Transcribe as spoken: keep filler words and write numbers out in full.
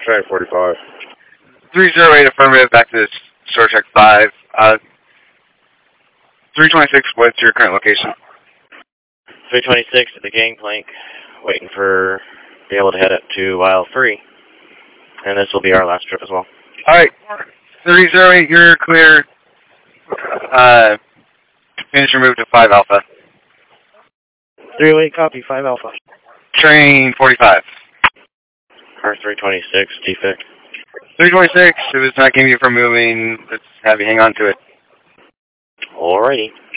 Train forty-five. three zero eight affirmative, back to Star Trek five. Uh, three twenty-six, what's your current location? three twenty-six at the gangplank, waiting for, be able to head up to aisle three. And this will be our last trip as well. Alright, three zero eight, you're clear. Uh, finish your move to five Alpha. three oh eight, copy, five Alpha. Train forty-five. Car three twenty-six, defect. three twenty-six, if it's not keeping you from moving, let's have you hang on to it. Alrighty.